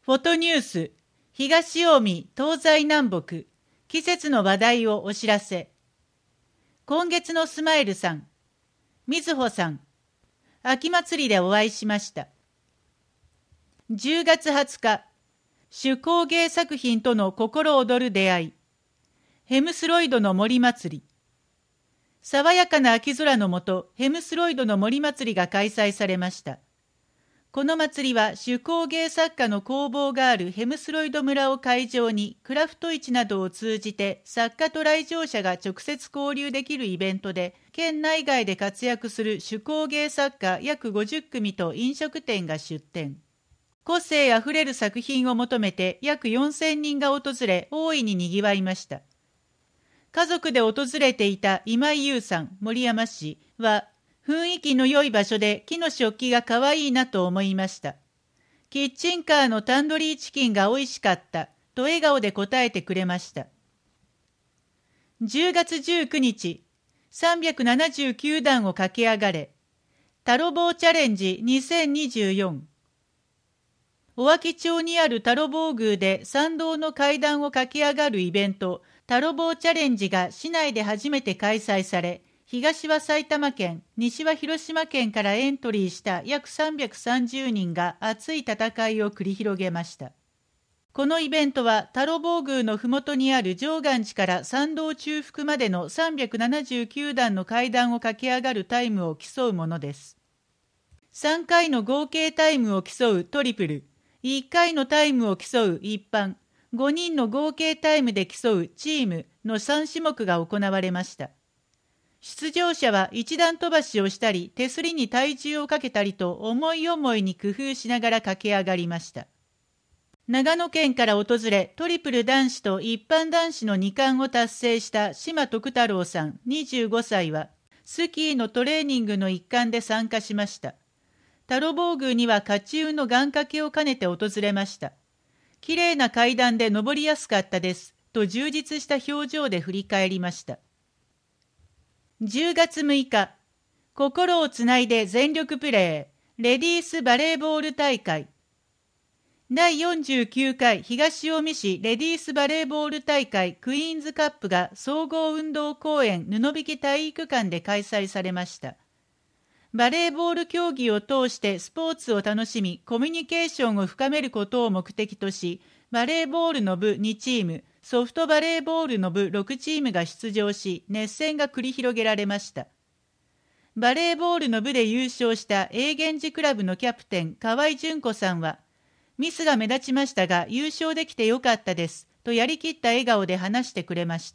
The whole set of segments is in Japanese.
フォトニュース、東近江、東西南北、季節の話題をお知らせ。今月のスマイルさん、みずほさん、秋祭りでお会いしました。10月20日、手工芸作品との心躍る出会い、ヘムスロイドの森祭り。爽やかな秋空の下、ヘムスロイドの森祭りが開催されました。この祭りは手工芸作家の工房があるヘムスロイド村を会場にクラフト市などを通じて作家と来場者が直接交流できるイベントで、県内外で活躍する手工芸作家約50組と飲食店が出展。個性あふれる作品を求めて約4000人が訪れ、大いに賑わいました。家族で訪れていた今井優さん、森山氏は、雰囲気の良い場所で木の食器が可愛いなと思いました。キッチンカーのタンドリーチキンが美味しかったと笑顔で答えてくれました。10月19日、379段を駆け上がれ、タロボーチャレンジ2024。小脇町にあるタロボー宮で参道の階段を駆け上がるイベント、タロボーチャレンジが市内で初めて開催され、東は埼玉県、西は広島県からエントリーした約330人が熱い戦いを繰り広げました。このイベントはタロボー宮のふもとにある上岸寺から参道中腹までの379段の階段を駆け上がるタイムを競うものです。3回の合計タイムを競うトリプル、1回のタイムを競う一般、5人の合計タイムで競うチームの3種目が行われました。出場者は一段飛ばしをしたり、手すりに体重をかけたりと思い思いに工夫しながら駆け上がりました。長野県から訪れ、トリプル男子と一般男子の2冠を達成した島徳太郎さん25歳は、スキーのトレーニングの一環で参加しました。タロボー宮には火中の願掛けを兼ねて訪れました。綺麗な階段で登りやすかったです、と充実した表情で振り返りました。10月6日、心をつないで全力プレー、レディースバレーボール大会。第49回東近江市レディースバレーボール大会クイーンズカップが総合運動公園布引体育館で開催されました。バレーボール競技を通してスポーツを楽しみ、コミュニケーションを深めることを目的とし、バレーボールの部2チーム、ソフトバレーボールの部6チームが出場し、熱戦が繰り広げられました。バレーボールの部で優勝した永源寺クラブのキャプテン河合純子さんは、ミスが目立ちましたが優勝できてよかったですとやりきった笑顔で話してくれました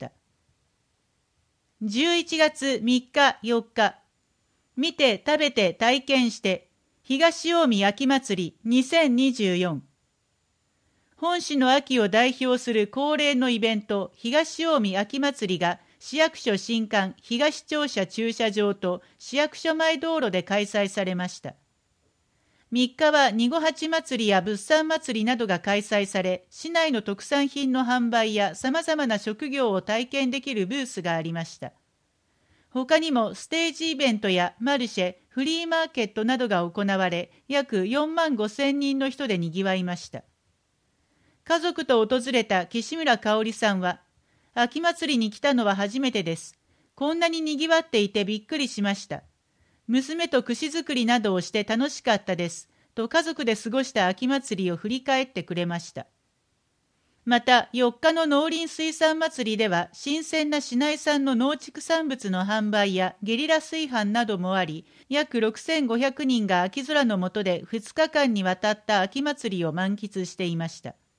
。11月3日4日、見て食べて体験して東近江秋祭り2024。本市の秋を代表する恒例のイベント、東近江秋祭りが市役所新館東庁舎駐車場と市役所前道路で開催されました。3日は二五八祭りや物産祭りなどが開催され、市内の特産品の販売やさまざまな職業を体験できるブースがありました。他にもステージイベントやマルシェ、フリーマーケットなどが行われ、約4万5千人の人で賑わいました。家族と訪れた岸村香織さんは、秋祭りに来たのは初めてです。こんなに賑わっていてびっくりしました。娘と串作りなどをして楽しかったです。と家族で過ごした秋祭りを振り返ってくれました。また4日の農林水産祭りでは新鮮な市内産の農畜産物の販売やゲリラ炊飯などもあり、約6500人が秋空の下で2日間にわたった秋祭りを満喫していました。